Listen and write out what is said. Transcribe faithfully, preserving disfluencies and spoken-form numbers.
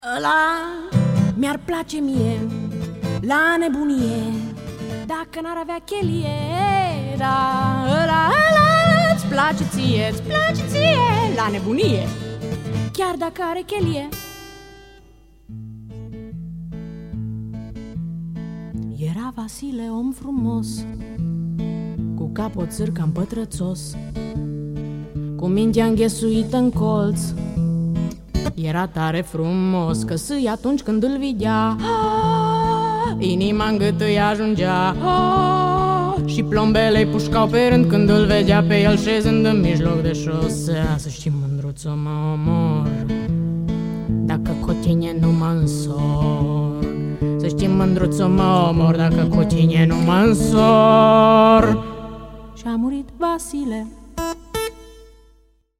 Ăla mi-ar place mie, la nebunie, dacă n-ar avea chelie. Da, ăla, ăla îți place ție, îți place ție, la nebunie, chiar dacă are chelie. Era Vasile om frumos, cu capoțâr cam pătrățos, cu mintea înghesuită în colț. Era tare frumos, că sâi atunci când îl vedea, inima în gât îi ajungea, și plombele-i pușcau pe rând când îl vedea pe el șezând în mijloc de șosea. Să știi, mândruțo, mă omor dacă cu tine nu mă însor. Să știi, mândruțo, mă omor dacă cu tine nu mă însor. Și a murit Vasile.